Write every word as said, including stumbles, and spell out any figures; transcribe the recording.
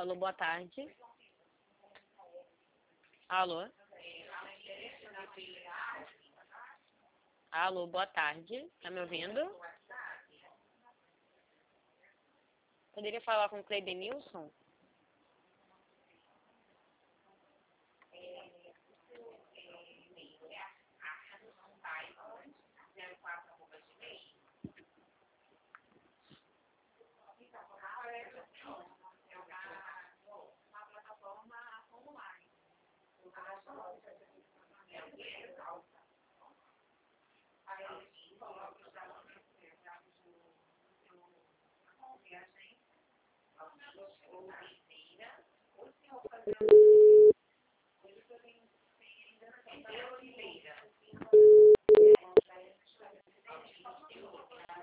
Alô, boa tarde. Alô? Alô, boa tarde. Tá me ouvindo? Poderia falar com o Cleidenilson?